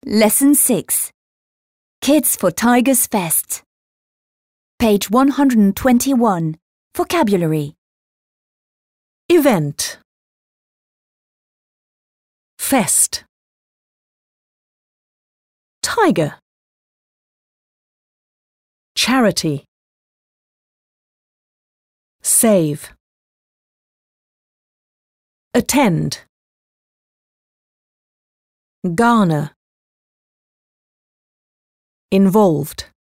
Lesson 6. Kids for Tigers Fest. Page 121. Vocabulary. Event. Fest. Tiger. Charity. Save. Attend. Garner. Involved.